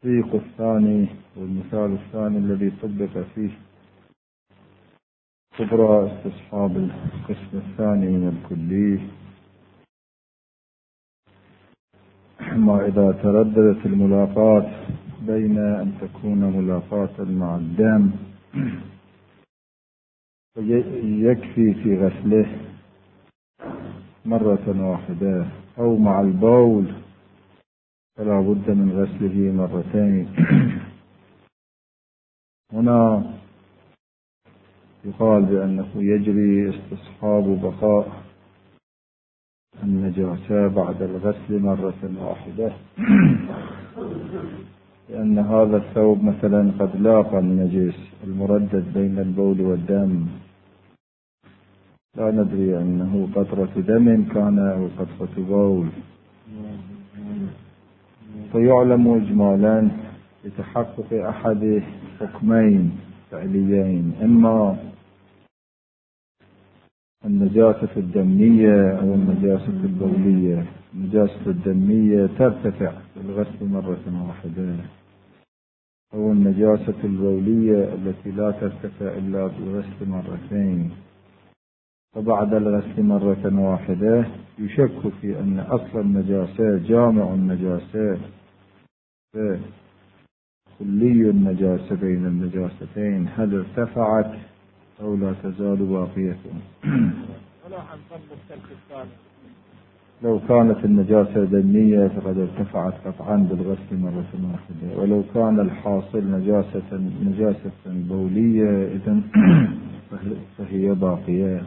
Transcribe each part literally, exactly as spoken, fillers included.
التطبيق الثاني والمثال الثاني الذي طبق فيه كبرى استصحاب القسم الثاني من الكلي، ما إذا ترددت الملاقاة بين أن تكون ملاقاة مع الدم يكفي في غسله مرة واحدة، أو مع البول فلا بد من غسله مرتين. هنا يقال بأنه يجري استصحاب بقاء النجاسة بعد الغسل مرة واحدة، لأن هذا الثوب مثلا قد لاقى النجس المردد بين البول والدم، لا ندري أنه قطرة دم كان أو قطرة بول، فيعلم إجمالا بتحقق أحد حكمين فعليين: إما النجاسة الدمية أو النجاسة البولية. النجاسة الدمية ترتفع بالغسل مرة واحدة، أو النجاسة البولية التي لا ترتفع إلا بالغسل مرتين. فبعد الغسل مرة واحدة يشك في أن أصل النجاسة جامع النجاسة كلي النجاسة بين النجاستين هل ارتفعت أو لا تزال باقية. لو كانت النجاسة دمية فقد ارتفعت قطعا بالغسل مرة واحدة، ولو كان الحاصل نجاسة نجاسة بولية إذن فهي باقية.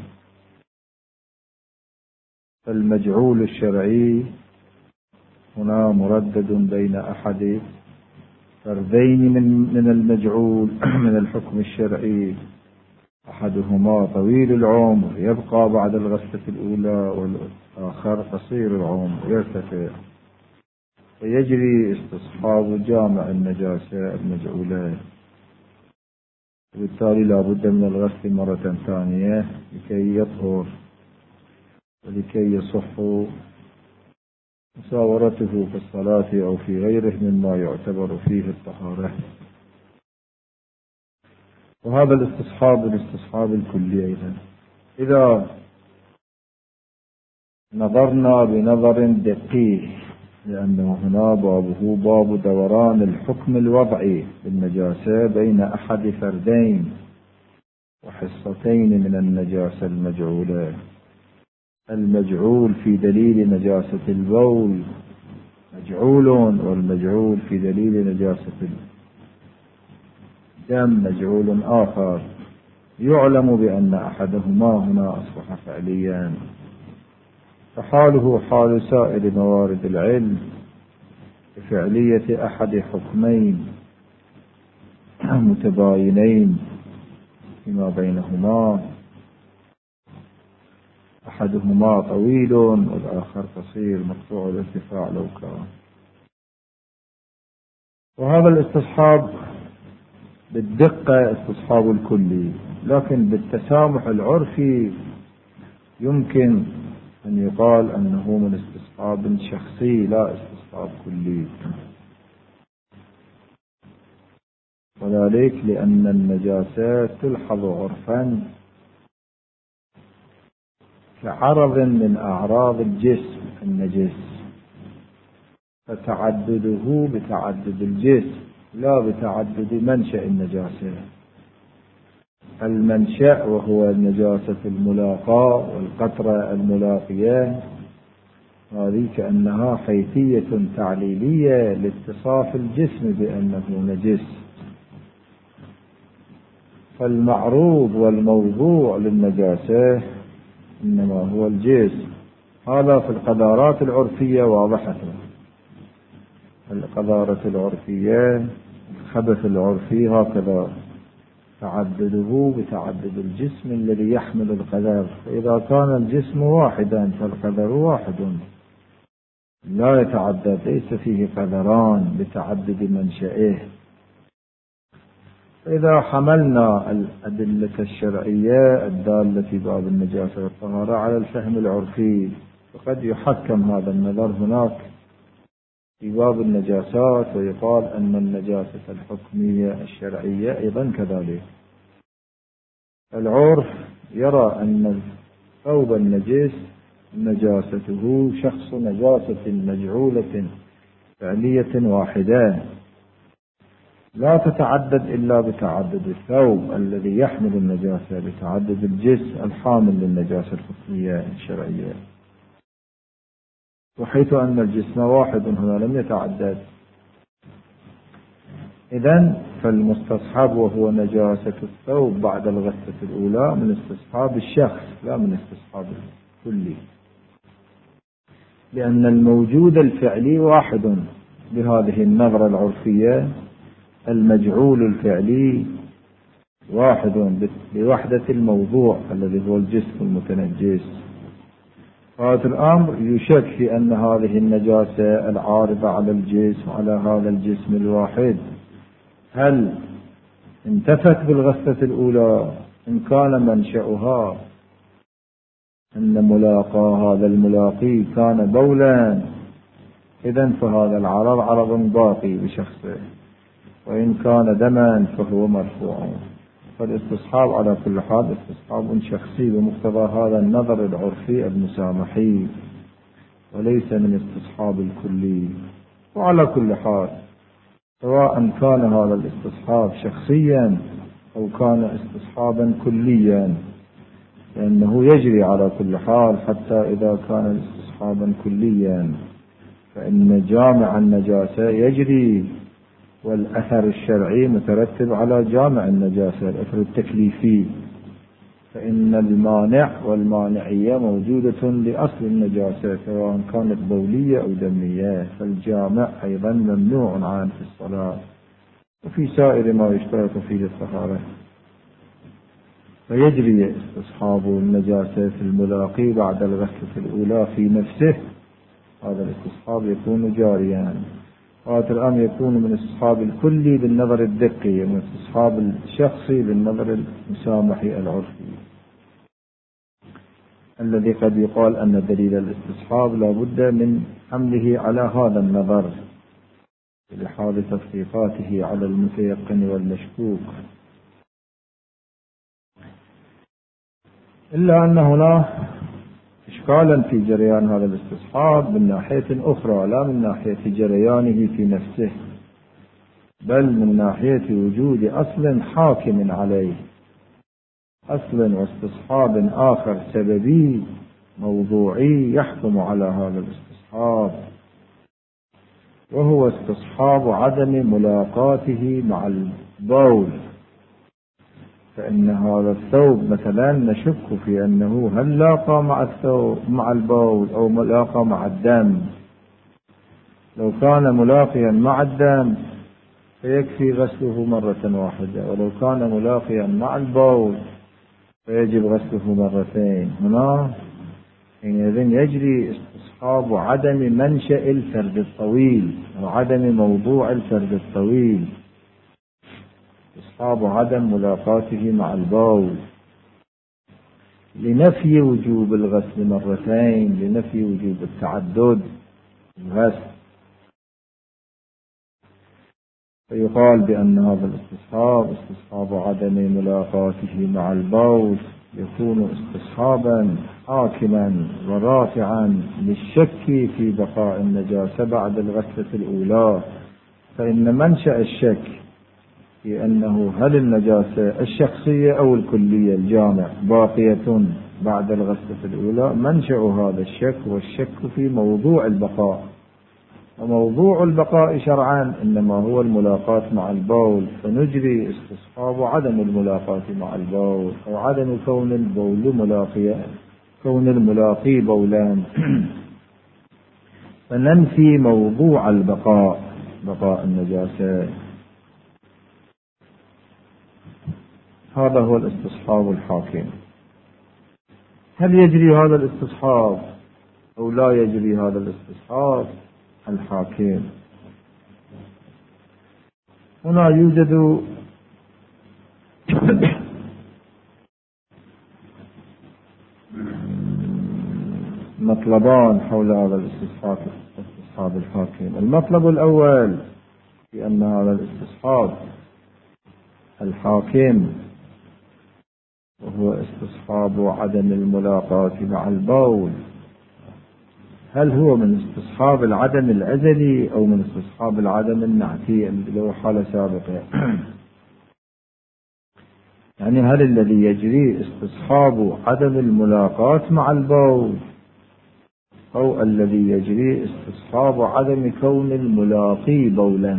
فالمجعول الشرعي هنا مردد بين أحد فردين من من المجعول من الحكم الشرعي، أحدهما طويل العمر يبقى بعد الغسلة الأولى، والآخر قصير العمر يرتفع، فيجري استصحاب جامع النجاسة المجعولة، وبالتالي لا بد من الغسل مرة ثانية لكي يطهر ولكي يصح مساورته في الصلاة أو في غيره مما يعتبر فيه الطهارة. وهذا الاستصحاب الاستصحاب الكلي أيضا إذا نظرنا بنظر دقيق، لأنه هنا بابه باب دوران الحكم الوضعي بالنجاسة بين أحد فردين وحصتين من النجاسة المجعولة. المجعول في دليل نجاسة البول مجعول، والمجعول في دليل نجاسة الدم مجعول آخر. يعلم بأن أحدهما هنا أصبح فعليا، فحاله حال سائر موارد العلم بفعلية أحد حكمين متباينين فيما بينهما، أحدهما طويل والآخر قصير مقطوع الارتفاع لو كان. وهذا الاستصحاب بالدقة استصحاب الكلي، لكن بالتسامح العرفي يمكن أن يقال أنه من استصحاب شخصي لا استصحاب كلي، وذلك لأن النجاسة تلحظ عرفا كعرض من أعراض الجسم النجس، فتعدده بتعدد الجسم لا بتعدد منشأ النجاسة. المنشأ وهو النجاسة الملاقاة والقطرة الملاقية، هذه كأنها حيثية تعليلية لاتصاف الجسم بأنه نجس. فالمعروض والموضوع للنجاسة إنما هو الجسم. هذا في القذارات العرفية واضحة، القذارة العرفية الخبث العرفي هكذا تعدده بتعدد الجسم الذي يحمل القذر، فإذا كان الجسم واحدا فالقذر واحد لا يتعدد، ليس فيه قذران بتعدد منشئه. فإذا حملنا الأدلة الشرعية الدالة في باب النجاسة والطهارة على الفهم العرفي، فقد يحكم هذا النظر هناك في باب النجاسات، ويقال أن النجاسة الحكمية الشرعية أيضا كذلك. العرف يرى أن الثوب النجس نجاسته شخص نجاسة مجعولة فعلية واحدة لا تتعدد إلا بتعدد الثوب الذي يحمل النجاسة، بتعدد الجسم الحامل للنجاسة الحكمية الشرعية، وحيث أن الجسم واحد هنا لم يتعدد، إذن فالمستصحب وهو نجاسة الثوب بعد الغسلة الأولى من استصحاب الشخص لا من استصحاب الكلي، لأن الموجود الفعلي واحد بهذه النظرة العرفية. المجعول الفعلي واحد بوحدة الموضوع الذي هو الجسم المتنجس. هذا الأمر يشك في أن هذه النجاسة العارضة على الجسم على هذا الجسم الواحد هل انتفت بالغسلة الأولى؟ إن كان منشأها أن ملاقى هذا الملاقي كان بولا، إذن فهذا العرض عرض باقي بشخصه، وإن كان دما فهو مرفوع. فالاستصحاب على كل حال استصحاب شخصي بمقتضى هذا النظر العرفي المسامحي، وليس من استصحاب الكلي. وعلى كل حال سواء كان هذا الاستصحاب شخصيا أو كان استصحابا كليا، لأنه يجري على كل حال، حتى إذا كان استصحابا كليا فإن جامع النجاسة يجري، والأثر الشرعي مترتب على جامع النجاسة الأثر التكليفي، فإن المانع والمانعية موجودة لأصل النجاسة سواء كانت بولية أو دمية، فالجامع أيضا ممنوع عنه في الصلاة وفي سائر ما يشترط فيه الطهارة. فيجري استصحاب النجاسة في الملاقي بعد الغسلة الأولى في نفسه، هذا الاستصحاب يكون جاريا. هذا الأمر يكون من استصحاب الكلي بالنظر الدقي، ومن استصحاب الشخصي بالنظر المسامحي العرفي، الذي قد يقال أن دليل الاستصحاب لا بد من حمله على هذا النظر لحال تطبيقاته على المتيقن والمشكوك. إلا أن هنا إشكالا في جريان هذا الاستصحاب من ناحية أخرى، لا من ناحية جريانه في نفسه، بل من ناحية وجود أصل حاكم عليه، أصل واستصحاب آخر سببي موضوعي يحكم على هذا الاستصحاب، وهو استصحاب عدم ملاقاته مع البول. فإن هذا الثوب مثلا نشك في أنه هل لاقى مع الثوب مع البول أو ملاقى مع الدم. لو كان ملاقيا مع الدم فيكفي غسله مرة واحدة، ولو كان ملاقيا مع البول فيجب غسله مرتين. هنا حينئذ يجري استصحاب عدم منشأ الفرد الطويل وعدم موضوع الفرد الطويل، استصحاب عدم ملاقاته مع البول لنفي وجوب الغسل مرتين، لنفي وجوب التعدد الغسل. فيقال بأن هذا الاستصحاب استصحاب عدم ملاقاته مع البول يكون استصحابا حاكما ورافعا للشك في بقاء النجاسة بعد الغسلة الأولى. فإن منشأ الشك في أنه هل النجاسة الشخصية أو الكلية الجامع باقية بعد الغسلة الأولى، منشأ هذا الشك والشك في موضوع البقاء، وموضوع البقاء شرعا إنما هو الملاقاة مع البول، فنجري استصحاب عدم الملاقاة مع البول أو عدم كون البول ملاقيا، كون الملاقي بولان فننفي موضوع البقاء، بقاء النجاسة. هذا هو الاستصحاب الحاكم. هل يجري هذا الاستصحاب أو لا يجري هذا الاستصحاب الحاكم؟ هنا يوجد مطلبان حول هذا الاستصحاب استصحاب الحاكم. المطلب الأول في أن هذا الاستصحاب الحاكم وهو استصحاب عدم الملاقاة مع البول، هل هو من استصحاب العدم الأزلي أو من استصحاب العدم النعتي اللي هو حالة سابقة؟ يعني هل الذي يجري استصحاب عدم الملاقاة مع البول أو الذي يجري استصحاب عدم كون الملاقي بولا؟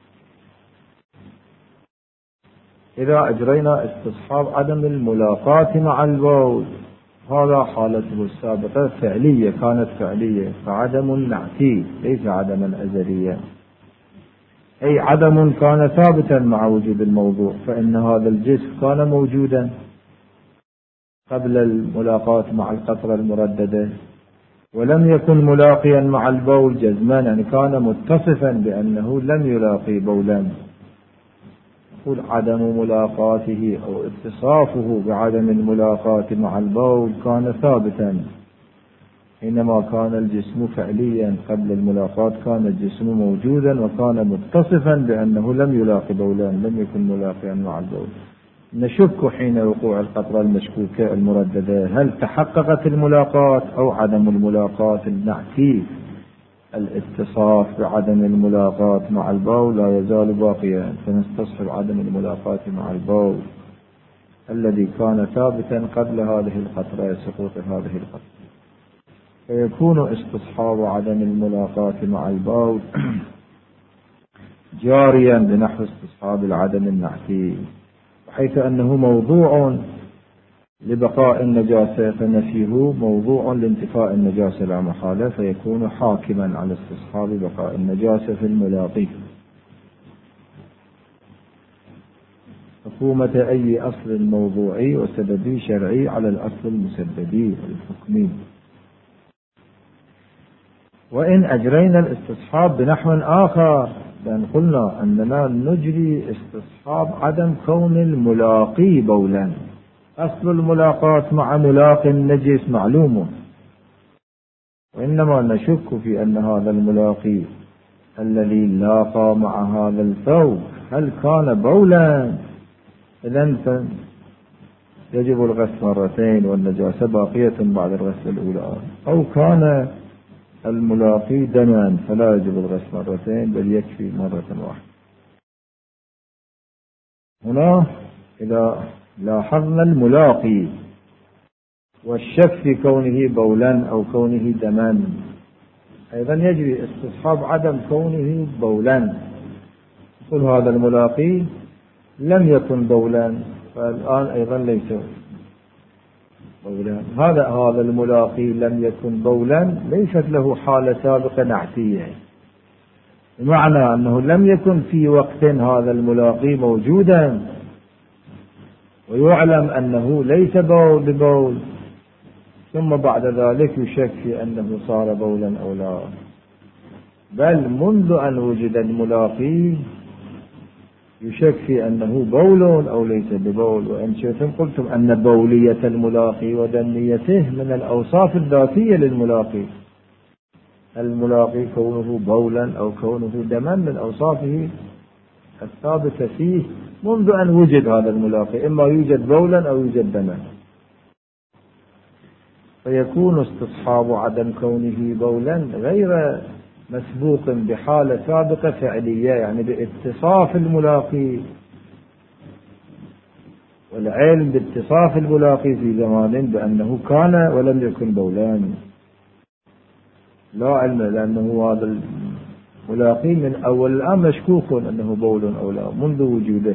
إذا أجرينا استصحاب عدم الملاقاة مع البول هذا حالته السابقة فعلية، كانت فعلية، فعدم نعتي ليس عدما أزليا، أي عدم كان ثابتا مع وجود الموضوع، فإن هذا الجسم كان موجودا قبل الملاقاة مع القطرة المرددة ولم يكن ملاقيا مع البول جزما، يعني كان متصفا بأنه لم يلاقي بولا. يقول عدم ملاقاته أو اتصافه بعدم الملاقاة مع البول كان ثابتا حينما كان الجسم فعليا، قبل الملاقاة كان الجسم موجودا وكان متصفا بأنه لم يلاقي بولا، لم يكن ملاقيا مع البول. نشك حين وقوع القطرة المشكوكة المرددة هل تحققت الملاقاة أو عدم الملاقاة النعتي الاتصاف بعدم الملاقاة مع البول لا يزال باقيا، فنستصحب عدم الملاقاة مع البول الذي كان ثابتا قبل هذه القطرة، سقوط هذه القطرة، فيكون استصحاب عدم الملاقاة مع البول جاريا بنحو استصحاب العدم النعتي، حيث أنه موضوع لبقاء النجاسة فنفيه موضوع لانتفاء النجاسة لا محالة، فيكون حاكما على استصحاب بقاء النجاسة في الملاقي. حكومة أي أصل موضوعي وسببي شرعي على الأصل المسببي الحكمي. وإن أجرينا الاستصحاب بنحو آخر، لأن قلنا أننا نجري استصحاب عدم كون الملاقي بولا، أصل الملاقاة مع ملاق النجس معلوم، وإنما نشك في أن هذا الملاقي الذي لاقى مع هذا الثوب هل كان بولا، إذن يجب الغسل مرتين والنجاسة باقية بعد الغسل الأولى، أو كان الملاقي دما فلا يجب الغسل مرتين بل يكفي مرة واحدة. هنا إذا لاحظنا الملاقي والشك في كونه بولا أو كونه دما، أيضا يجري استصحاب عدم كونه بولا، يقول هذا الملاقي لم يكن بولا فالآن أيضا ليس بولا. هذا هذا الملاقي لم يكن بولا ليست له حالة سابقة نعتية، بمعنى أنه لم يكن في وقت هذا الملاقي موجودا ويعلم أنه ليس بول ببول، ثم بعد ذلك يشك في أنه صار بولا أو لا، بل منذ أن وجد الملاقي يشك في أنه بول أو ليس ببول. وإن شئتم قلتم أن بولية الملاقي ودميته من الأوصاف الذاتية للملاقي، الملاقي كونه بولا أو كونه دما من أوصافه الثابتة فيه منذ أن وجد هذا الملاقي، إما يوجد بولا أو يوجد دما، فيكون استصحاب عدم كونه بولا غير مسبوق بحالة سابقة فعلية، يعني باتصاف الملاقي والعلم باتصاف الملاقي في زمان بأنه كان ولم يكن بولان، لا علم، لأنه هذا الملاقي من أول الآن مشكوك أنه بول أو لا منذ وجوده.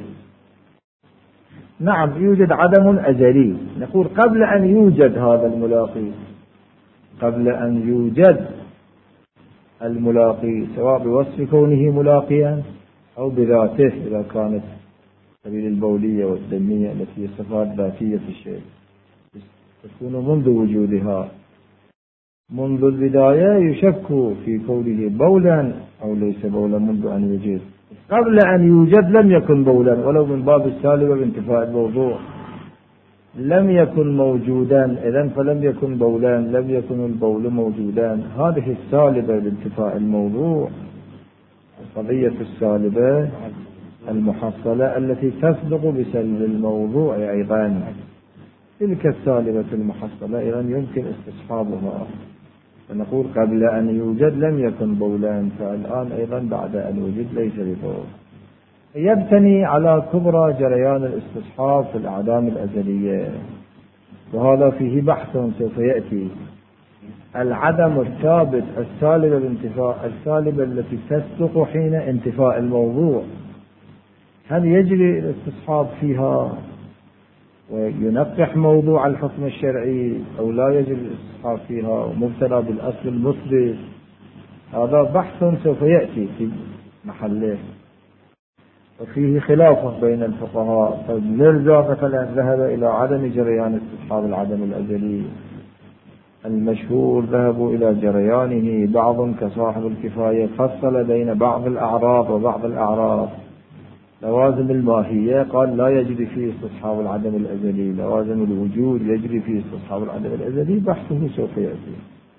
نعم يوجد عدم أزلي، نقول قبل أن يوجد هذا الملاقي، قبل أن يوجد الملاقي سواء بوصف كونه ملاقيا أو بذاته إذا كانت سبيل البولية والدمية التي هي صفات ذاتية في الشيء تكون منذ وجودها، منذ البداية يشك في كونه بولا أو ليس بولا منذ أن يوجد، قبل أن يوجد لم يكن بولا ولو من باب السالب بانتفاء الموضوع، لم يكن موجودا، إذن فلم يكن بولان، لم يكن البول موجودان. هذه السالبة بانتفاء الموضوع، القضية السالبة المحصلة التي تسبق بسلب الموضوع أيضا. تلك السالبة المحصلة أيضا يمكن استصحابها، فنقول قبل أن يوجد لم يكن بولان، فالآن أيضا بعد أن يوجد ليس ببول. يبتني على كبرى جريان الاستصحاب في الأعدام الأزلية، وهذا فيه بحث سوف يأتي. العدم الثابت السالبة بانتفاء، السالبة التي تسبق حين انتفاء الموضوع، هل يجري الاستصحاب فيها وينقح موضوع الحكم الشرعي أو لا يجري الاستصحاب فيها ومبتلى بالأصل المثبت؟ هذا بحث سوف يأتي في محله، وفيه خلاف بين الفقهاء. فنرجع مثلا ذهب إلى عدم جريان استصحاب العدم الأزلي، المشهور ذهبوا إلى جريانه، بعض كصاحب الكفاية فصل بين بعض الأعراض وبعض الأعراض. لوازم الماهية قال لا يجري فيه استصحاب العدم الأزلي، لوازم الوجود يجري فيه استصحاب العدم الأزلي، بحثه سوف يأتي.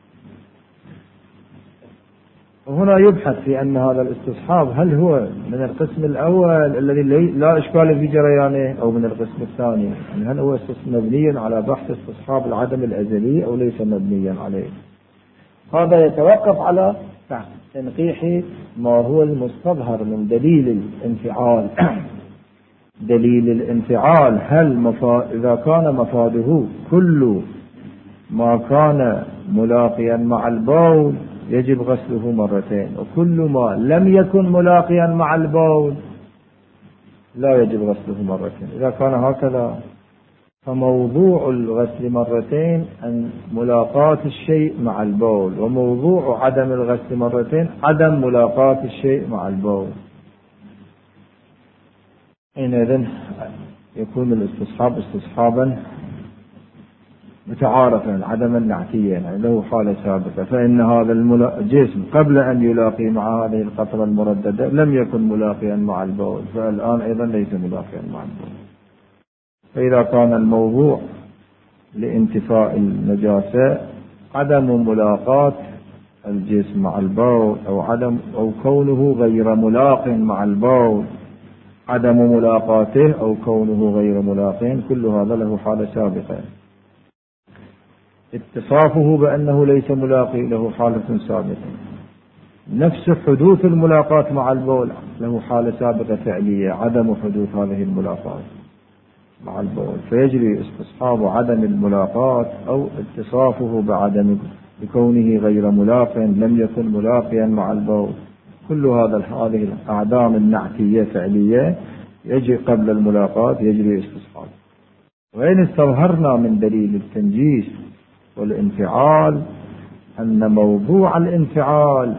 وهنا يبحث في أن هذا الاستصحاب هل هو من القسم الأول الذي لا إشكال في جريانه أو من القسم الثاني، يعني هل هو مبني على بحث استصحاب العدم الأزلي أو ليس مبنيا عليه. هذا يتوقف على تنقيح ما هو المستظهر من دليل الانفعال. دليل الانفعال هل مفا... إذا كان مفاده كل ما كان ملاقيا مع البول يجب غسله مرتين، وكل ما لم يكن ملاقيا مع البول لا يجب غسله مرتين. إذا كان هكذا فموضوع الغسل مرتين أن ملاقاة الشيء مع البول، وموضوع عدم الغسل مرتين عدم ملاقاة الشيء مع البول. حينئذ يكون الاستصحاب استصحابا متعارفا عدما نعتيا، يعني له حالة سابقة. فإن هذا الجسم قبل أن يلاقي مع هذه القطرة المرددة لم يكن ملاقيا مع البول، فالآن أيضا ليس ملاقيا مع البول. فإذا كان الموضوع لانتفاء النجاسة عدم ملاقاة الجسم مع البول، أو عدم أو كونه غير ملاق مع البول، عدم ملاقاته أو كونه غير ملاق، كل هذا له حالة سابقة. اتصافه بأنه ليس ملاقي له حالة سابقة. نفس حدوث الملاقاة مع البول له حالة سابقة فعلية، عدم حدوث هذه الملاقاة مع البول، فيجري استصحاب عدم الملاقاة أو اتصافه بعدم بكونه غير ملاق لم يكن ملاقيا مع البول. كل هذا هذه الأعدام النعتية فعلية يجري قبل الملاقاة يجري استصحاب. وإن استظهرنا من دليل التنجيس والانفعال أن موضوع الانفعال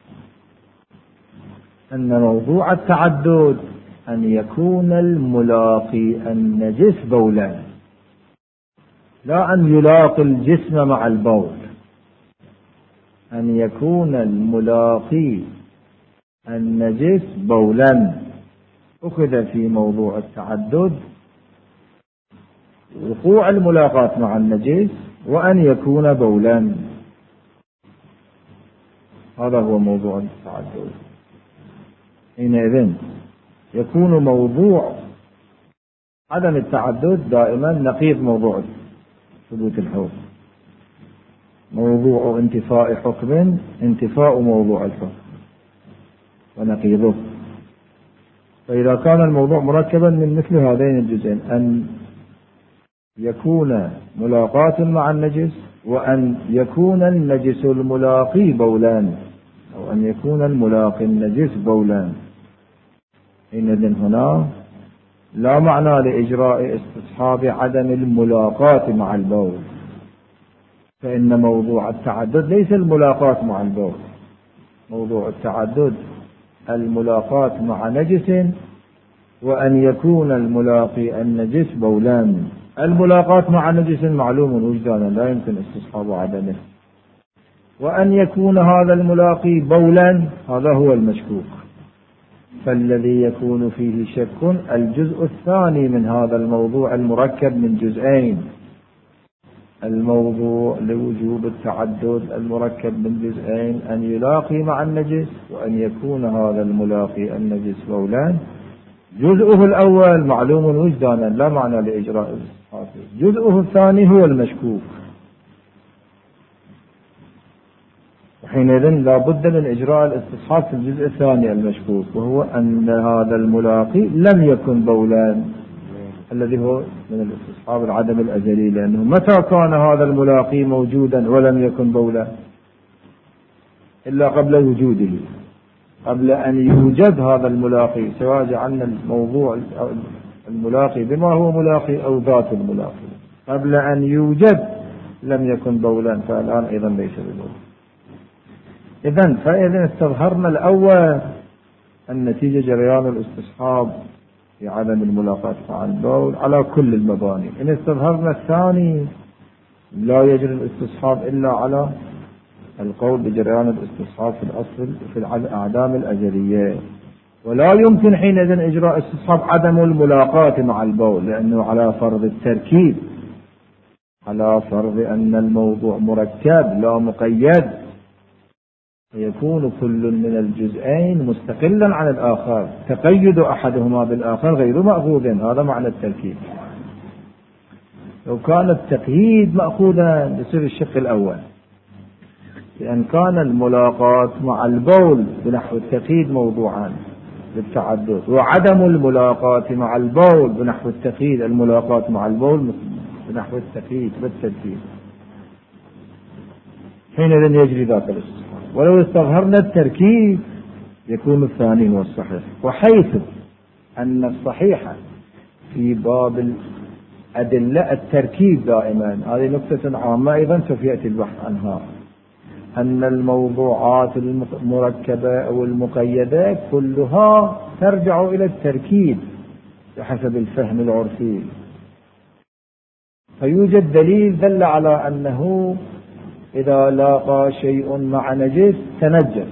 أن موضوع التعدد أن يكون الملاقي النجس بولا، لا أن يلاقي الجسم مع البول، أن يكون الملاقي النجس بولا. أخذ في موضوع التعدد وقوع الملاقاة مع النجس وأن يكون بولا، هذا هو موضوع التعدد. حينئذ يكون موضوع عدم التعدد دائما نقيض موضوع ثبوت الحكم. موضوع انتفاء حكم انتفاء موضوع الحكم ونقيضه. فإذا كان الموضوع مركبا من مثل هذين الجزئين، أن يكون ملاقاة مع النجس وأن يكون النجس الملاقي بولان، أو أن يكون الملاقي النجس بولان، حينئذ هنا لا معنى لإجراء استصحاب عدم الملاقاة مع البول، فإن موضوع التعدد ليس الملاقاة مع البول، موضوع التعدد الملاقاة مع نجس وأن يكون الملاقي النجس بولان. الملاقاة مع نجس معلوم وجدانا لا يمكن استصحاب عدمه، وأن يكون هذا الملاقي بولا هذا هو المشكوك. فالذي يكون فيه شك الجزء الثاني من هذا الموضوع المركب من جزئين. الموضوع لوجوب التعدد المركب من جزئين أن يلاقي مع النجس وأن يكون هذا الملاقي النجس بولان. جزءه الأول معلوم وجدانا لا معنى لإجراء الاستصحاب. جزءه الثاني هو المشكوك، وحينئذ لا بد من إجراء الاستصحاب في الجزء الثاني المشكوك، وهو أن هذا الملاقي لم يكن بولان، الذي هو من الاستصحاب العدم الأزلي، لأنه متى كان هذا الملاقي موجودا ولم يكن بولا؟ إلا قبل وجوده، قبل أن يوجد هذا الملاقي، سواء جعلنا الموضوع الملاقي بما هو ملاقي أو ذات الملاقي، قبل أن يوجد لم يكن بولا، فالآن أيضا ليس ببول. إذن فإذا استظهرنا الأول النتيجة جريان الاستصحاب في عدم الملاقاة مع البول على كل المباني. إن استظهرنا الثاني لا يجري الاستصحاب إلا على القول بجريان الاستصحاب في الأصل في الأعدام الأزلية، ولا يمكن حينئذ إجراء استصحاب عدم الملاقاة مع البول، لأنه على فرض التركيب، على فرض أن الموضوع مركب لا مقيد، فيكون كل من الجزئين مستقلا عن الآخر، تقيد أحدهما بالآخر غير مأخوذ. هذا معنى التركيب. لو كان التقييد مأخوذا يصير الشق الأول، لأن كان الملاقاة مع البول بنحو التقييد موضوعا للتعدد، وعدم الملاقاة مع البول بنحو التقييد الملاقاة مع البول بنحو التقييد بالتركيب، حينئذ يجري ذاك الاستصحاب. ولو استظهرنا التركيب يكون الثاني هو الصحيح. وحيث أن الصحيح في باب الأدلة التركيب دائما، هذه نقطة عامة أيضا سوف يأتي البحث عنها، أن الموضوعات المركبة أو المقيدة كلها ترجع إلى التركيب بحسب الفهم العرفي. فيوجد دليل دل على أنه إذا لاقى شيء مع نجس تنجس،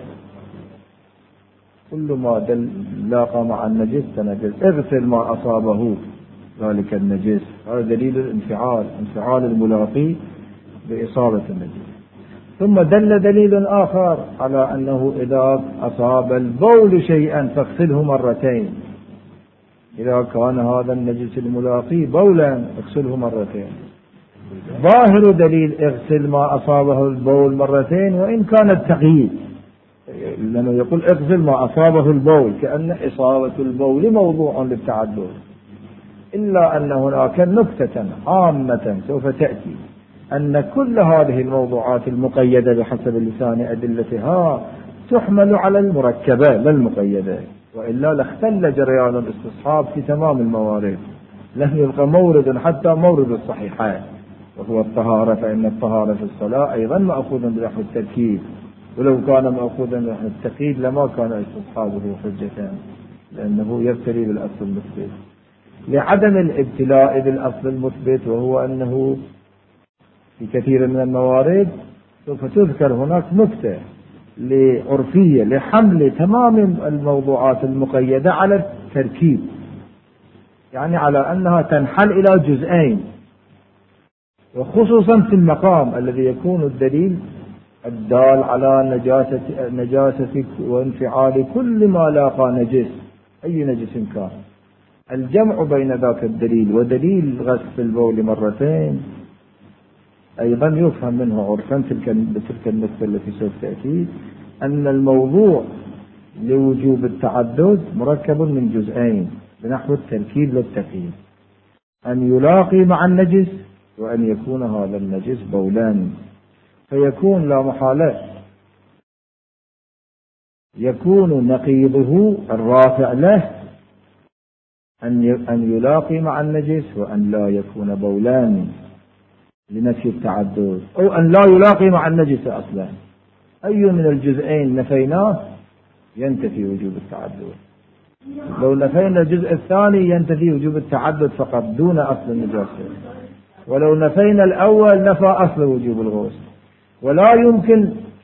كل ما دل لاقى مع النجس تنجس، اغسل ما أصابه ذلك النجس. هذا دليل الانفعال، انفعال الملاقي بإصابة النجس. ثم دل دليل آخر على أنه إذا أصاب البول شيئا فاغسله مرتين، إذا كان هذا النجس الملاقي بولا اغسله مرتين. ظاهر دليل اغسل ما أصابه البول مرتين وإن كان التقييد، لأنه يقول اغسل ما أصابه البول كأن إصابة البول موضوع للتعدد، إلا أن هناك نكتة عامة سوف تأتي، أن كل هذه الموضوعات المقيدة بحسب لسان أدلتها تحمل على المركبة لا المقيدة، وإلا لاختل جريان الاستصحاب في تمام الموارد، لم يبقى مورد حتى مورد الصحيحين وهو الطهارة، فإن الطهارة في الصلاة أيضا مأخوذا بنحو التركيب، ولو كان مأخوذا بنحو التقييد لما كان استصحابه حجة، لأنه يبتلي بالأصل المثبت. لعدم الابتلاء بالأصل المثبت، وهو أنه في كثير من الموارد سوف تذكر هناك نكتة لعرفية لحمل تمام الموضوعات المقيدة على التركيب، يعني على أنها تنحل إلى جزئين، وخصوصا في المقام الذي يكون الدليل الدال على نجاسة نجاسة وانفعال كل ما لاقى نجس، أي نجس كان. الجمع بين ذاك الدليل ودليل غسل البول مرتين أيضا يفهم منه عرفا تلك بتلك النقطة التي سوف تأتي، أن الموضوع لوجوب التعدد مركب من جزئين بنحو التركيب للتقييد، أن يلاقي مع النجس وأن يكون هذا النجس بولان، فيكون لا محالة يكون نقيضه الرافع له أن يلاقي مع النجس وأن لا يكون بولان لنفي التعدد، أو أن لا يلاقي مع النجس أصلا. أي من الجزئين نفيناه ينتفي وجوب التعدد. لو نفينا الجزء الثاني ينتفي وجوب التعدد فقط دون أصل النجاسة، ولو نفينا الأول نفى أصل وجوب الغسل. ولا يمكن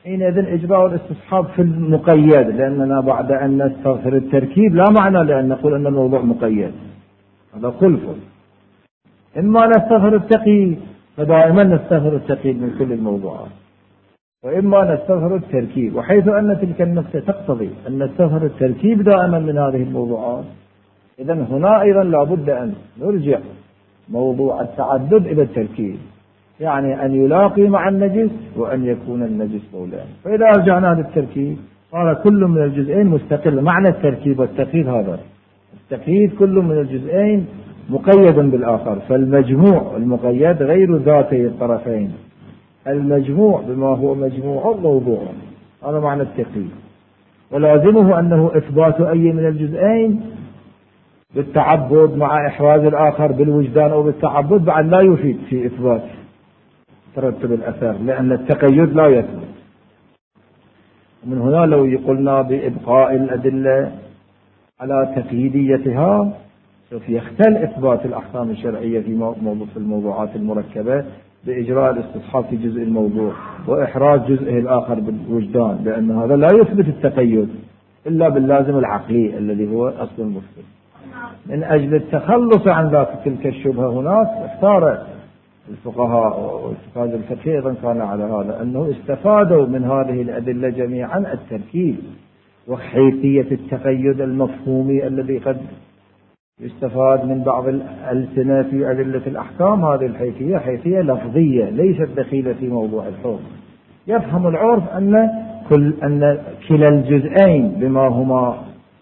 حينئذ إجراء الاستصحاب في المقيد، لأننا بعد أن نستغفر التركيب لا معنى لأن نقول أن الموضوع مقيد، هذا خلف. إما نستغفر التقييد، فدائما نستغفر التقييد من كل الموضوعات، وإما نستغفر التركيب، وحيث أن تلك النقطة تقتضي أن نستغفر التركيب دائما من هذه الموضوعات، إذن هنا أيضا لابد أن نرجع موضوع التعدد إلى التركيب، يعني أن يلاقي مع النجس وأن يكون النجس مولان. فإذا رجعنا للتركيب صار كل من الجزئين مستقل. معنى التركيب والتقييد هذا، التقييد كل من الجزئين مقيد بالآخر، فالمجموع المقيد غير ذاتي الطرفين، المجموع بما هو مجموع موضوع، هذا معنى التقييد. ولازمه أنه إثبات أي من الجزئين بالتعبد مع إحراز الآخر بالوجدان أو بالتعبد بعد لا يفيد في إثبات ترتب الأثر، لأن التقيد لا يثبت. من هنا لو قلنا بإبقاء الأدلة على تقييديتها سوف يختل إثبات الأحكام الشرعية في موضوع في الموضوعات المركبة بإجراء الاستصحاب في جزء الموضوع وإحراز جزئه الآخر بالوجدان، لأن هذا لا يثبت التقيد إلا باللازم العقلي الذي هو أصل المفسد. من أجل التخلص عن ذات تلك الشبهة هناك اختار الفقهاء والفقهاء الفقهية أيضا كان على هذا، أنه استفادوا من هذه الأدلة جميعا التركيب وحيثية التقيد المفهومي الذي قد يستفاد من بعض الألسنة في أدلة الأحكام. هذه الحيثية حيثية لفظية ليست دخيلة في موضوع الحكم. يفهم العرف أن كل أن كلا الجزئين بما هما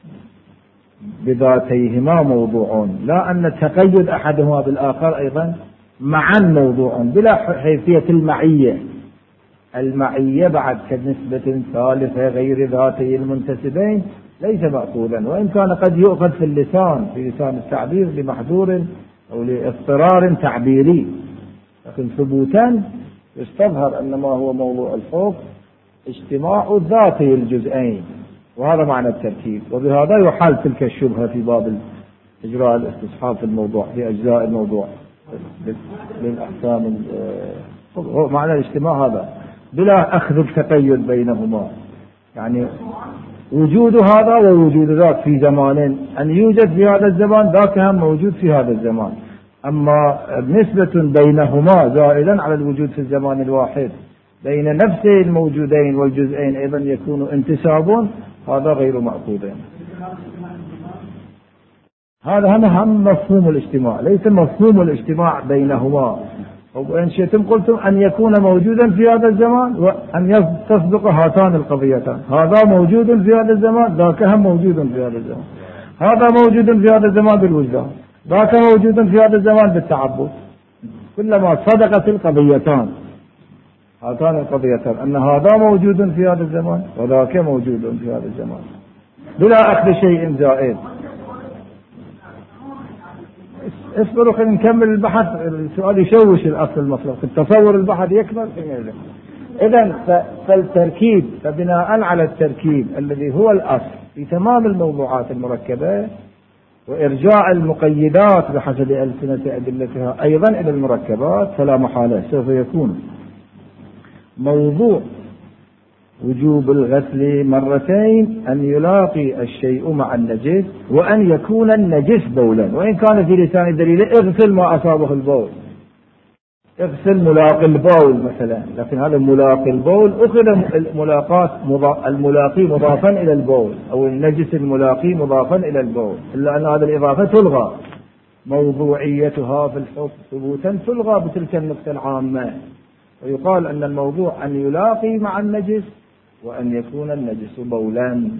بذاتيهما موضوع، لا أن تقيد أحدهما بالآخر أيضا معا موضوع، بلا حيثية المعية. المعية بعد كنسبة ثالثة غير ذاتي المنتسبين ليس مأخوذا، وإن كان قد يؤخذ في اللسان في لسان التعبير لمحذور أو لاضطرار تعبيري، لكن ثبوتا يستظهر أن ما هو موضوع الحكم اجتماع ذاتي الجزئين، وهذا معنى التركيب. وبهذا يحال تلك الشبهة في باب إجراء الاستصحاب في الموضوع في أجزاء الموضوع للأحكام. معنى الاجتماع هذا بلا أخذ التقيد بينهما، يعني وجود هذا ووجود ذاك في زمان، أن يوجد في هذا الزمان ذاك هم موجود في هذا الزمان، أما نسبة بينهما زائدا على الوجود في الزمان الواحد بين نفسي الموجودين والجزئين أيضا يكون انتساب، هذا غير مأخوذ. هذا هم هم مفهوم الاجتماع، ليس مفهوم الاجتماع بينهما. وإن شئتم قلتم أن يكون موجودا في هذا الزمان وأن تسبق هاتان القضيتان، هذا موجود في هذا الزمان ذاك هم موجود في هذا الزمان، هذا موجود في هذا الزمان بالوجدان ذاك موجود في هذا الزمان بالتعبد. كلما صدقت القضيتان هاتان القضيتان أن هذا موجود في هذا الزمان وذاك موجود في هذا الزمان بلا أخذ شيء زائد. اصبروا خلينا نكمل البحث، السؤال يشوش الأصل المطلوب، التصور البحث يكمل. إذن فالتركيب، فبناء على التركيب الذي هو الأصل في تمام الموضوعات المركبة وإرجاع المقيدات بحسب ألسنة أدلتها أيضا إلى المركبات، فلا محالة سوف يكون موضوع وجوب الغسل مرتين أن يلاقي الشيء مع النجس وأن يكون النجس بولا، وإن كان في لسان الدليل اغسل ما أصابه البول، اغسل ملاقي البول مثلا، لكن هذا ملاقي البول أخذ الملاقات الملاقي مضافا إلى البول أو النجس الملاقي مضافا إلى البول، إلا أن هذه الإضافة تلغى، موضوعيتها في الحكم ثبوتا تلغى بتلك النقطة العامة، ويقال أن الموضوع أن يلاقي مع النجس وأن يكون النجس بولا.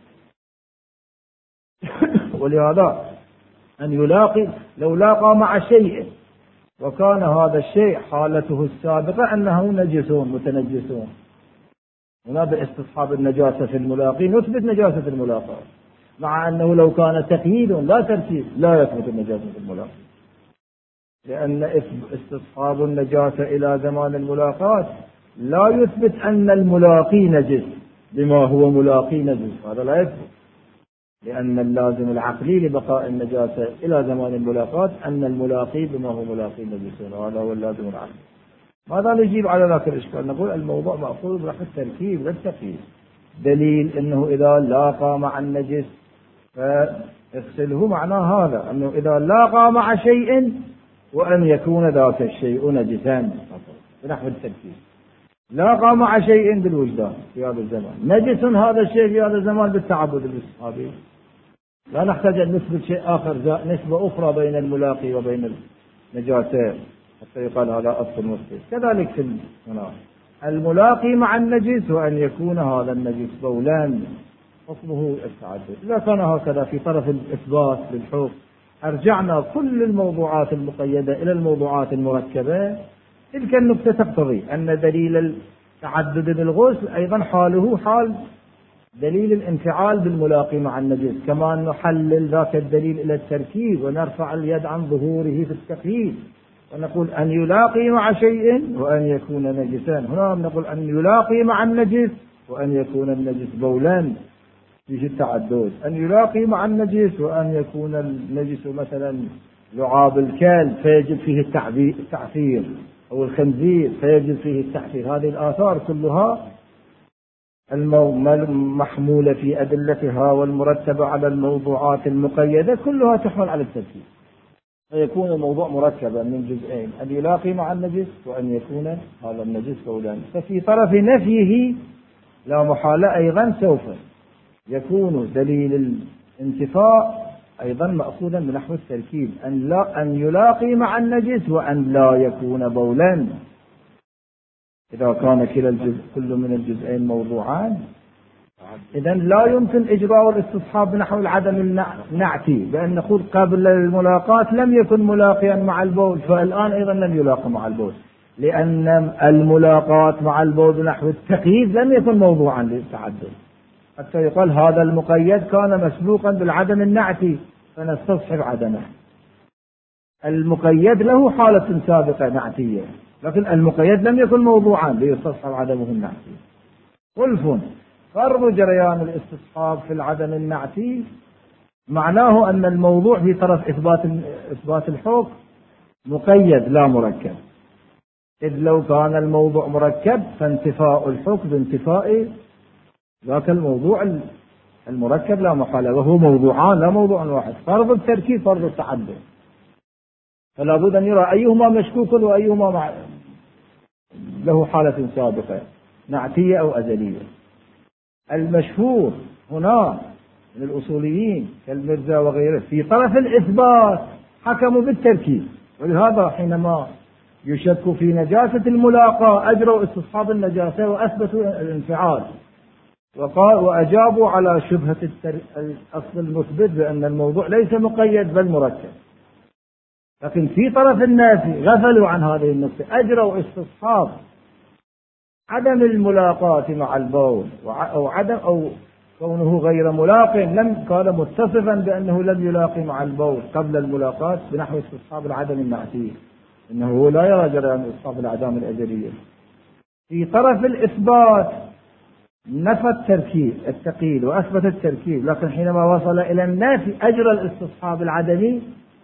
ولهذا أن يلاقي لو لاقى مع شيء وكان هذا الشيء حالته السابقة أنه نجسون متنجسون، هنا باستصحاب النجاسة في الملاقي نثبت نجاسة الملاقاة، مع أنه لو كان تقييد لا تركيب لا يثبت النجاسة في الملاقي، لأن استصحاب النجاسة إلى زمان الملاقاة لا يثبت أن الملاقي نجس بما هو ملاقي نجس، هذا لا يثبت، لأن اللازم العقلي لبقاء النجاسة إلى زمان الملاقاة أن الملاقي بما هو ملاقي نجس، وهذا هو اللازم العقلي. ماذا نجيب على ذاك الإشكال؟ نقول الموضوع مأخوذ بنحو التركيب لا التقييد. دليل أنه إذا لاقى مع النجس فاغسله، معناه هذا أنه إذا لاقى مع شيء وأن يكون ذاك الشيء نجسا بنحو التركيب. لاقى مع شيء بالوجدان في هذا الزمان، نجس هذا الشيء في هذا الزمان بالتعبد الإسحابي، لا نحتاج أن نثبت شيء آخر، نسبة أخرى بين الملاقي وبين النجاسة حتى يقال هذا أصل مسلم. كذلك في هنا الملاقي مع النجس وأن يكون هذا النجس بولا حكمه التعدد. إذا كان هكذا في طرف الإثبات للحكم أرجعنا كل الموضوعات المقيدة إلى الموضوعات المركبة. تلك النقطة تقتضي أن دليل التعدد بالغسل أيضا حاله حال دليل الانفعال بالملاقي مع النجس، كما نحلل ذاك الدليل إلى التركيب ونرفع اليد عن ظهوره في التقييد ونقول أن يلاقي مع شيء وأن يكون نجسا. هنا نقول أن يلاقي مع النجس وأن يكون النجس بولا فيه التعدد، أن يلاقي مع النجس وأن يكون النجس مثلا لعاب الكلب فيجب فيه التعفير، أو الخنزير فيجب فيه التعفير. هذه الآثار كلها المحمولة في أدلتها والمرتبة على الموضوعات المقيدة كلها تحمل على التركيب، فيكون الموضوع مركبا من جزئين، أن يلاقي مع النجس وأن يكون هذا النجس بولا. ففي طرف نفيه لا محالة أيضا سوف يكون دليل الانتفاء أيضا مأخوذا من نحو التركيب، أن لا أن يلاقي مع النجس وأن لا يكون بولا. إذا كان كلا الجزء كل من الجزئين موضوعان إذن لا يمكن إجراء الاستصحاب نحو العدم النعتي، بأن نقول قبل الملاقاة لم يكن ملاقيا مع البول فالآن أيضا لم يلاقى مع البول، لأن الملاقاة مع البول نحو التقييد لم يكن موضوعا للتعدد، حتى يقال هذا المقيد كان مسبوقا بالعدم النعتي فنستصحب عدمه. المقيد له حالة سابقة نعتية، لكن المقيد لم يكن موضوعا ليستصحب عدمه النعتي. خلف فرض جريان الاستصحاب في العدم النعتي معناه أن الموضوع في طرف إثبات إثبات الحكم مقيد لا مركب، إذ لو كان الموضوع مركب فانتفاء الحكم بانتفاء ذاك الموضوع المركب لا محالة، وهو موضوعان لا موضوع واحد. فرض التركيب فرض التعدد، فلا بد أن يرى أيهما مشكوك وأيهما مع له حالة سابقة نعتية أو أزلية. المشهور هنا من الأصوليين كالمرزا وغيره في طرف الإثبات حكموا بالتركيب، ولهذا حينما يشك في نجاسة الملاقاة أجروا استصحاب النجاسة وأثبتوا الانفعال، وقال وأجابوا على شبهة الأصل المثبت بأن الموضوع ليس مقيد بل مركب. لكن في طرف النافي غفلوا عن هذه النقطة، أجروا استصحاب عدم الملاقاة مع البول أو عدم أو كونه غير ملاق، لم كان متصفا بأنه لم يلاقي مع البول قبل الملاقاة بنحو استصحاب العدم النعتي، إنه لا يرى جريان استصحاب الأعدام الأجلية. في طرف الإثبات نفى التركيب الثقيل وأثبت التركيب، لكن حينما وصل إلى النافي أجرى الاستصحاب العدمي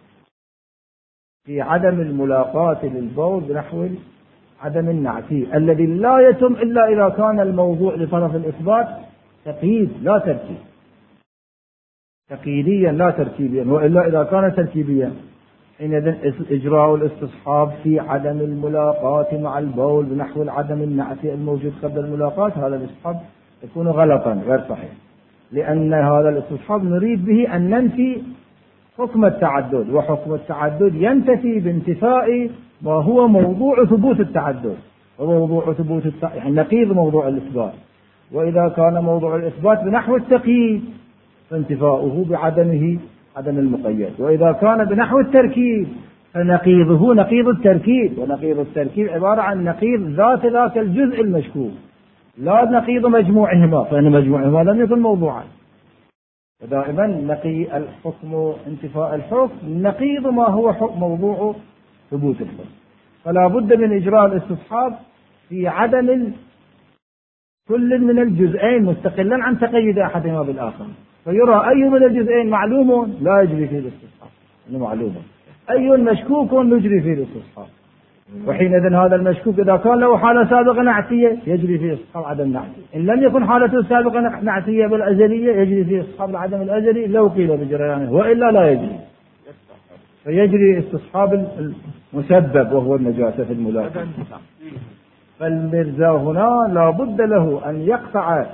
في عدم الملاقاة للبول بنحو عدم النعتي الذي لا يتم إلا إذا كان الموضوع لطرف الإثبات تقييد لا تركيب، تقييديا لا تركيبيا، وإلا إذا كان تركيبيا حينئذ إجراء الاستصحاب في عدم الملاقاة مع البول بنحو العدم النعتي الموجود قبل الملاقاة، هذا الاستصحاب يكون غلطا غير صحيح، لأن هذا الاستصحاب نريد به أن ننفي حكم التعدد، وحكم التعدد ينتفي بانتفاء ما هو موضوع ثبوت التعدد، وموضوع ثبوت الت... يعني نقيض موضوع الإثبات. وإذا كان موضوع الإثبات بنحو التقييد فانتفاؤه بعدمه عدم المقيد، وإذا كان بنحو التركيب فنقيضه نقيض التركيب، ونقيض التركيب عبارة عن نقيض ذات ذاك الجزء المشكوك لا نقيض مجموعهما، فإن مجموعهما لم يكن موضوعا. فدائما نقي الحكم انتفاء الحكم نقيض ما هو موضوع ثبوت الحكم، فلا بد من إجراء الاستصحاب في عدم كل من الجزئين مستقلا عن تقيد أحدهما بالآخر، فيرى أي من الجزئين معلوم لا يجري فيه الاستصحاب، إنه معلوم، أي مشكوك نجري فيه الاستصحاب. وحينئذ هذا المشكوك إذا كان له حالة سابقة نعتية يجري فيه استصحاب عدم نعتي، إن لم يكن حالته السابقة نعتية بالأزلية يجري فيه استصحاب العدم الأزلي لو قيل بجريانه، وإلا لا يجري، فيجري استصحاب المسبب وهو النجاسة في الملاقي. فالمرزا هنا لا بد له أن يقطع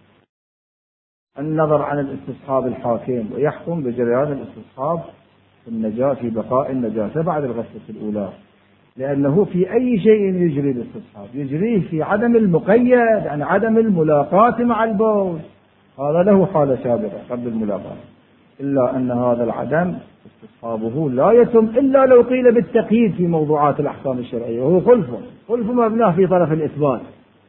النظر عن الاستصحاب الحاكم ويحكم بجريان الاستصحاب في النجاة في بقاء النجاسة بعد الغسلة الأولى، لأنه في أي شيء يجري الاستصحاب يجريه في عدم المقيد، يعني عدم الملاقاة مع البول، هذا له حالة سابقة قبل الملاقاة، إلا أن هذا العدم استصحابه لا يتم إلا لو قيل بالتقييد في موضوعات الأحكام الشرعية، وهو خلف خلف مبناه في طرف الإثبات.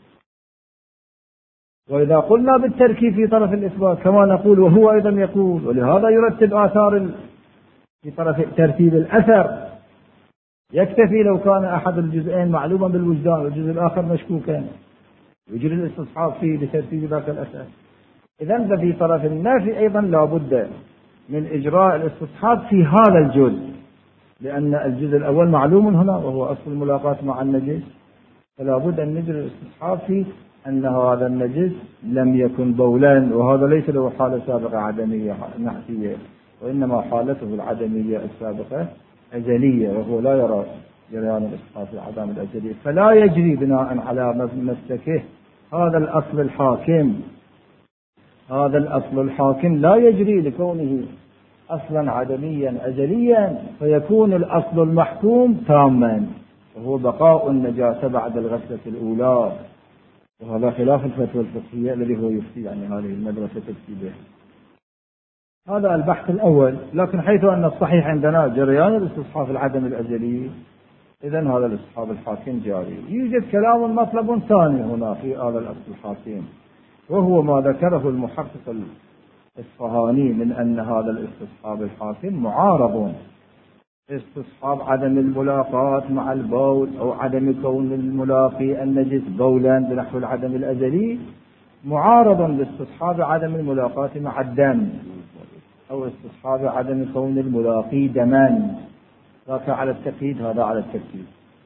وإذا قلنا بالتركيب في طرف الإثبات كما نقول وهو أيضا يقول، ولهذا يرتب آثار في طرف ترتيب الأثر، يكتفي لو كان أحد الجزئين معلوما بالوجدان والجزء الآخر مشكوكا يجري الاستصحاب فيه لترتيب ذاك الأثر. إذن ففي طرف النافي أيضا لا بد من إجراء الاستصحاب في هذا الجزء، لأن الجزء الأول معلوم هنا وهو أصل الملاقاة مع النجس، فلا بد أن نجري الاستصحاب فيه أن هذا النجس لم يكن بولا، وهذا ليس له حالة سابقة عدمية نحسية، وإنما حالته العدمية السابقة أزلية، وهو لا يرى جريان الاستصحاب في العدم الأزلي، فلا يجري بناء على مسلكه هذا الأصل الحاكم. هذا الأصل الحاكم لا يجري لكونه أصلا عدميا أزليا، فيكون الأصل المحكوم تاما وهو بقاء النجاسة بعد الغسلة الأولى، وهذا خلاف الفتوى الفقهية الذي هو يفتي يعني هذه المدرسة تفتي به. هذا البحث الأول. لكن حيث أن الصحيح عندنا جريان الاستصحاب العدم الأزلي، إذن هذا الاستصحاب الحاكم جاري. يوجد كلام مطلب ثاني هنا في هذا الأصل الحاكم، وهو ما ذكره المحقق الإصفهاني من أن هذا الاستصحاب الحاكم معارض، استصحاب عدم الملاقاة مع البول أو عدم كون الملاقي النجس بولا بنحو العدم الأزلي معارض لاستصحاب عدم الملاقاة مع الدم أو استصحاب عدم كون الملاقي دما، ذاك على التقييد هذا على الترتيب،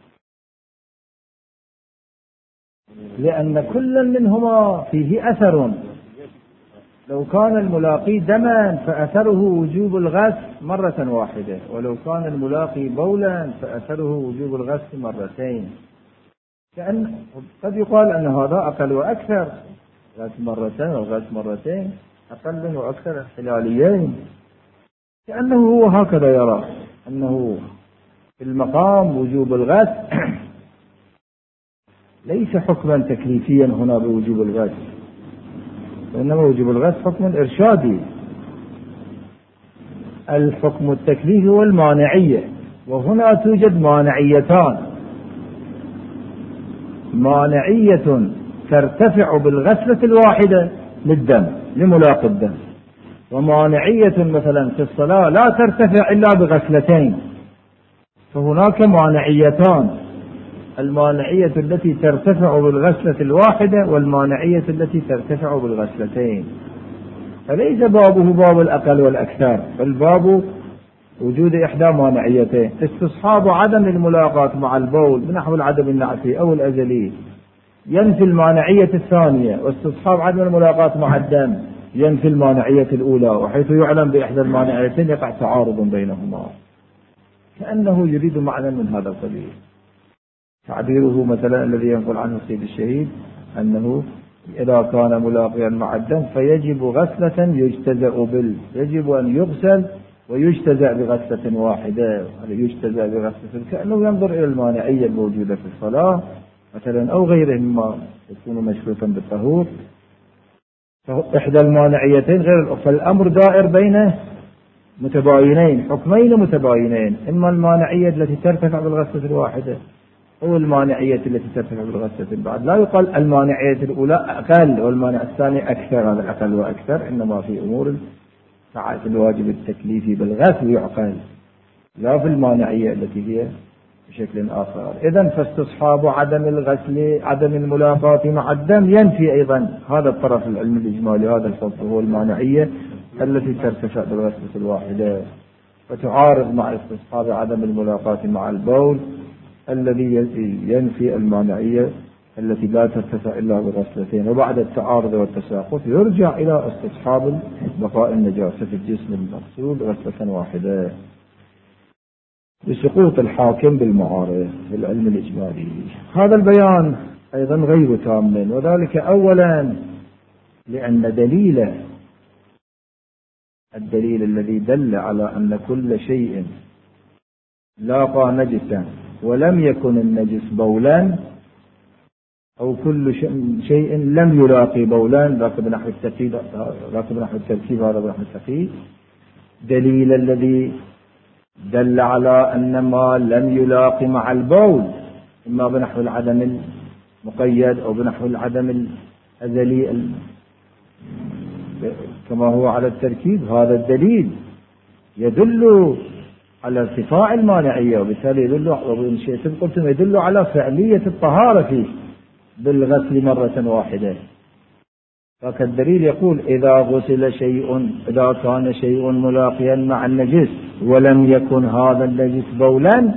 لأن كل منهما فيه أثر. لو كان الملاقي دما فأثره وجوب الغسل مرة واحدة، ولو كان الملاقي بولا فأثره وجوب الغسل مرتين. كأن قد يقال أن هذا أقل وأكثر، غسل مرتين وغسل مرتين أقل وأكثر احتلاليين، كأنه هو هكذا يرى أنه في المقام وجوب الغسل ليس حكما تكليفيا هنا بوجوب الغسل، وإنما وجوب الغسل حكم إرشادي. الحكم التكليفي هو المانعية، وهنا توجد مانعيتان، مانعية ترتفع بالغسلة الواحدة للدم لملاقي الدم، ومانعية مثلا في الصلاة لا ترتفع إلا بغسلتين. فهناك مانعيتان، المانعية التي ترتفع بالغسلة الواحدة والمانعية التي ترتفع بالغسلتين، فليس بابه باب الأقل والأكثر، بل باب وجود إحدى مانعيتين. استصحاب عدم الملاقاة مع البول بنحو العدم النعسي أو الأزلي ينفي المانعية الثانية، واستصحاب عدم الملاقاة مع الدم ينفي المانعية الأولى، وحيث يعلم بإحدى المانعيتين يقع تعارض بينهما، كأنه يريد معنى من هذا القبيل. تعبيره مثلا الذي ينقل عنه السيد الشهيد أنه إذا كان ملاقيا مع الدم فيجب غسلة يجتزأ بال يجب أن يغسل ويجتزأ بغسلة واحدة، يجتزأ بغسلة، كأنه ينظر إلى المانعية الموجودة في الصلاة مثلا أو غيره مما يكون مشروطا بالطهور، إحدى المانعيتين غير الأخرى، فالأمر دائر بين متباينين، حكمين متباينين، إما المانعية التي ترتفع بالغسلة الواحدة أو المانعية التي ترتفع بالغسلة بعد. لا يقال المانعية الأولى أقل والمانع الثاني أكثر، هذا أقل وأكثر، إنما في أمور ساعة الواجب التكليفي بالغسل يعقل، لا في المانعية التي هي بشكل آخر. إذن فاستصحاب عدم الغسل عدم الملاقاة مع الدم ينفي أيضا هذا الطرف العلمي الإجمالي، هذا الفصل هو المانعية التي ترتفع بالغسلة الواحدة، وتعارض مع استصحاب عدم الملاقاة مع البول الذي ينفي المانعية التي لا ترتفع إلا بغسلتين. وبعد التعارض والتساقط يرجع إلى استصحاب بقاء النجاسة في الجسم المغسول غسلة واحدة بسقوط الحاكم بالمعارض في العلم الإجمالي. هذا البيان أيضا غير تام، وذلك أولا لأن دليل الدليل الذي دل على أن كل شيء لاقى نجسا ولم يكن النجس بولا، أو كل شيء لم يلاقي بولا، ذاك بنحو التركيب ذاك بنحو التركيب هذا بنحو التركيب. دليل الذي دل على أن ما لم يلاقي مع البول إما بنحو العدم المقيد أو بنحو العدم الأزلي كما هو على التركيب، هذا الدليل يدل على ارتفاع المانعية، وبالتالي يدل وإن شئتم قلتم يدل على فعلية الطهارة فيه بالغسل مرة واحدة. فالدليل يقول إذا غسل شيء إذا كان شيء ملاقيا مع النجس ولم يكن هذا النجس بولا،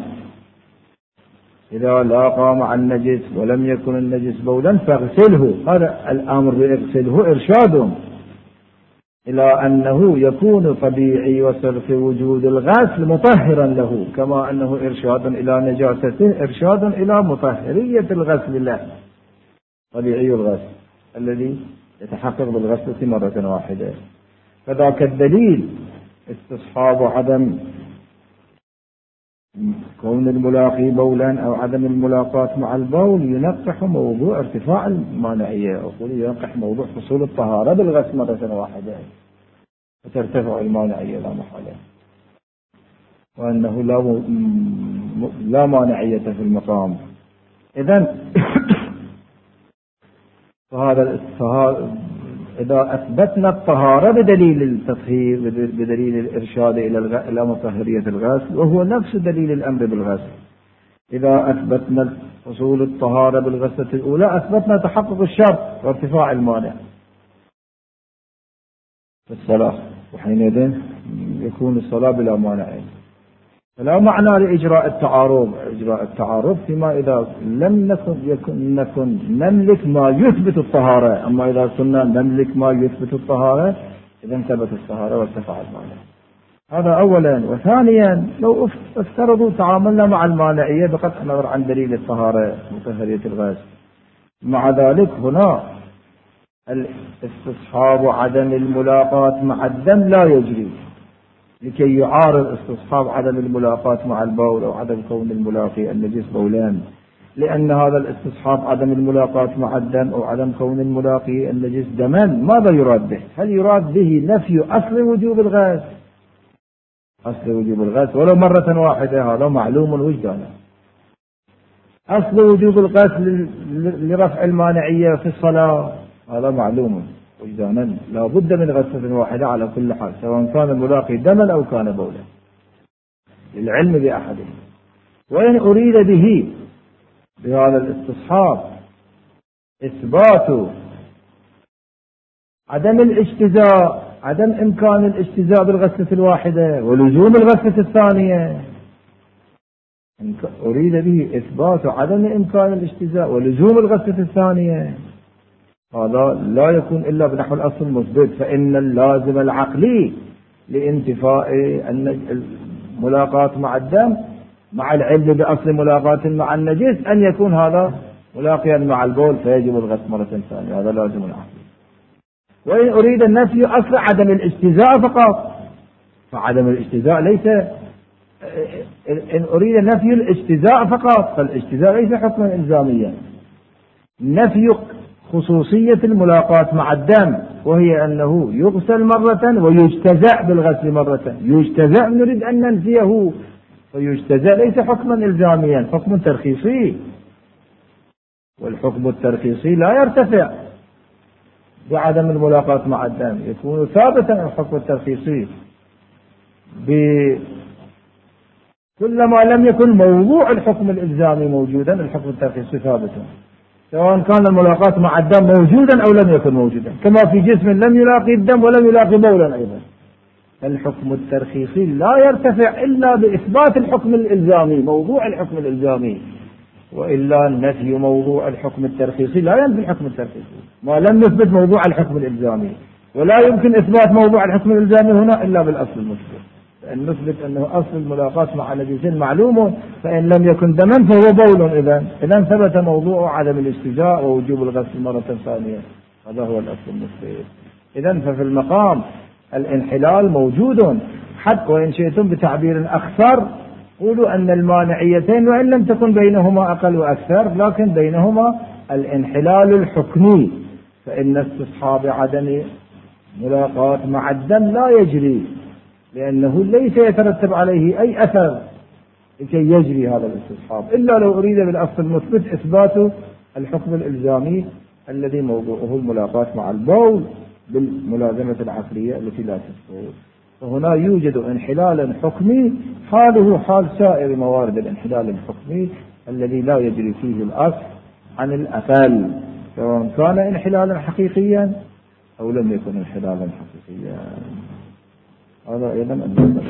إذا لاقى مع النجس ولم يكن النجس بولا فاغسله. هذا الأمر باغسله إرشاد إلى أنه يكون طبيعي وصرف وجود الغسل مطهرا له، كما أنه إرشاد إلى نجاسته إرشاد إلى مطهرية الغسل له، طبيعي الغسل الذي يتحقق بالغسلة مرة واحدة. فذاك الدليل استصحاب عدم كون الملاقي بولا أو عدم الملاقاة مع البول ينقح موضوع ارتفاع المانعية، أو ينقح موضوع حصول الطهارة بالغسل مرة واحدة فترتفع المانعية لا محالة، وأنه لا لا مانعية في المقام. إذن فهذا إذا أثبتنا الطهارة بدليل التطهير بدليل الإرشاد إلى إلى مطهرية الغسل، وهو نفس دليل الأمر بالغسل. إذا أثبتنا حصول الطهارة بالغسلة الأولى أثبتنا تحقق الشرط وارتفاع المانع في الصلاة، وحينئذ يكون الصلاة بلا مانعين. فلا معنى لإجراء التعارض إجراء التعارض فيما إذا لم نكن يكن نكن نملك ما يثبت الطهارة، أما إذا كنا نملك ما يثبت الطهارة إذا ثبت الطهارة وارتفع المانع. هذا أولا. وثانيا لو افترضوا تعاملنا مع المانعية بقطع النظر عن دليل الطهارة مطهرية الغسل، مع ذلك هنا الاستصحاب عدم الملاقاة مع الدم لا يجري لكي يعارض استصحاب عدم الملاقاة مع البول أو عدم كون الملاقي النجس بولان، لأن هذا الاستصحاب عدم الملاقاة مع الدم أو عدم كون الملاقي النجس دما ماذا يراد به؟ هل يراد به نفي أصل وجوب الغسل؟ أصل وجوب الغسل ولو مرة واحدة هذا معلوم وجدانا. أصل وجوب الغسل لرفع المانعية في الصلاة هذا معلوم وجدانا، لا بد من غسلة واحدة على كل حال، سواء كان الملاقي دما أو كان بولا، للعلم بأحده. وإن أريد به بهذا الاستصحاب إثبات عدم الاجتزاء، عدم إمكان الاجتزاء بالغسلة الواحدة ولزوم الغسلة الثانية، أريد به إثبات عدم إمكان الاجتزاء ولزوم الغسلة الثانية، هذا لا يكون إلا بنحو الأصل المثبت. فإن اللازم العقلي لانتفاء الملاقاة مع الدم مع العلم بأصل ملاقاة مع النجس أن يكون هذا ملاقيا مع البول فيجب الغسل مرة ثانية، هذا لازم العقلي. وإن أريد النفي أصل عدم الاجتزاء فقط، فعدم الاجتزاء ليس، إن أريد نفي الاجتزاء فقط فالاجتزاء ليس حكما إلزاميا، نفي خصوصية الملاقاة مع الدم وهي أنه يغسل مرة ويجتزأ بالغسل مرة، يجتزأ نريد أن ننفيه، فيجتزأ ليس حكما إلزاميا، حكم ترخيصي، والحكم الترخيصي لا يرتفع بعدم الملاقاة مع الدم، يكون ثابتا الحكم الترخيصي كلما لم يكن موضوع الحكم الإلزامي موجودا الحكم الترخيصي ثابتا، سواء كان الملاقاة مع الدم موجودا أو لم يكن موجودا، كما في جسم لم يلاقي الدم ولم يلاقي بولا أيضا. الحكم الترخيصي لا يرتفع إلا بإثبات الحكم الإلزامي، موضوع الحكم الإلزامي، وإلا النفي موضوع الحكم الترخيصي لا ينفي الحكم الترخيصي ما لم نثبت موضوع الحكم الإلزامي، ولا يمكن إثبات موضوع الحكم الإلزامي هنا إلا بالأصل المثبت. فإن نثبت أنه أصل الملاقاة مع نجس معلوم، فإن لم يكن دما فهو بول. إذن إذن ثبت موضوع عدم الاستجاء ووجوب الغسل مرة ثانية، هذا هو الأصل المثبت. إذن ففي المقام الانحلال موجود، حتى وإن شئتم بتعبير أخصر قولوا أن المانعيتين وإن لم تكن بينهما أقل وأكثر لكن بينهما الانحلال الحكمي، فإن استصحاب عدم ملاقاة مع الدم لا يجري، لأنه ليس يترتب عليه أي أثر لكي يجري هذا الاستصحاب، إلا لو أريد بالأصل المثبت إثبات الحكم الإلزامي الذي موضوعه الملاقاة مع البول بالملازمة العقلية التي لا تسقط. فهنا يوجد انحلال حكمي حاله حال سائر موارد الانحلال الحكمي الذي لا يجري فيه الأصل عن الأقل، سواء كان انحلالا حقيقيا أو لم يكن انحلالا حقيقيا. هذا أيضا